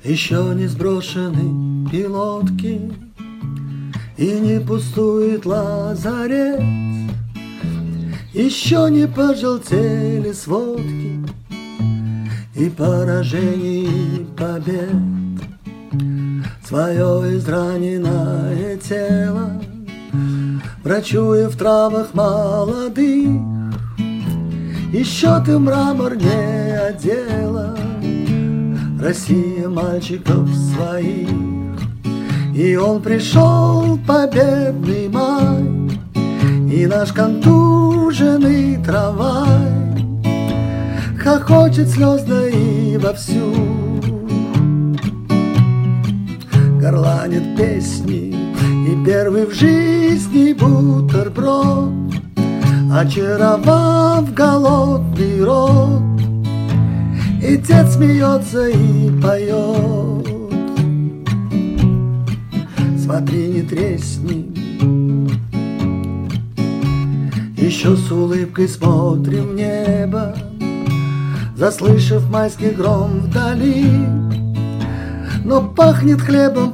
Еще не сброшены пилотки, и не пустует лазарет. Еще не пожелтели сводки и поражений, и побед. Свое израненное тело, врачуя в травах молодых, еще ты мрамор не одела, Россия мальчиков своих. И он пришел, победный май, и наш контуженный трамвай хохочет слезно и вовсю, горланит песни, и первый в жизни бутерброд, очаровав голодный рот. И дед смеется и поет: смотри, не тресни. Еще с улыбкой смотрим в небо, заслышав майский гром вдали. Но пахнет хлебом,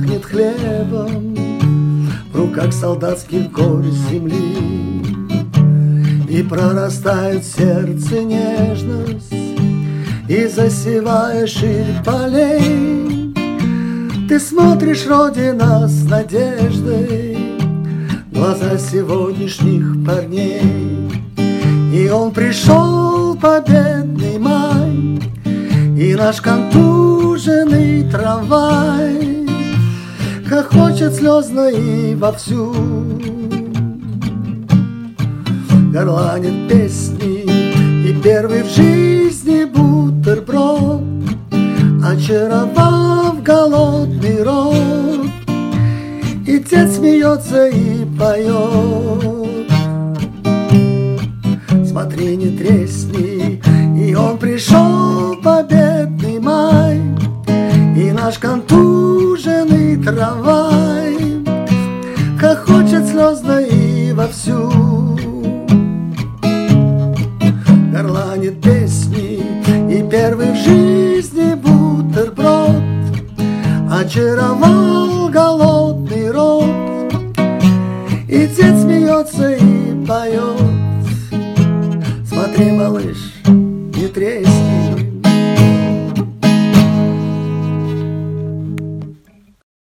в руках солдатских горсть земли. И прорастает в сердце нежность, и засевая ширь полей, ты смотришь, Родина, с надеждой в глаза сегодняшних парней. И он пришел, победный май, и наш контуженный трамвай хохочет слезно и вовсю, горланит песни, и первый в жизни бутерброд, очаровав голодный рот. И дед смеется и поет: смотри, не тресни. И он пришел, победный май, и наш контуженный трамвай хохочет слезно и вовсю, горланит песни, и первый в жизни бутерброд очаровал голодный рот. И дед смеется и поет: смотри, малыш, не тресни.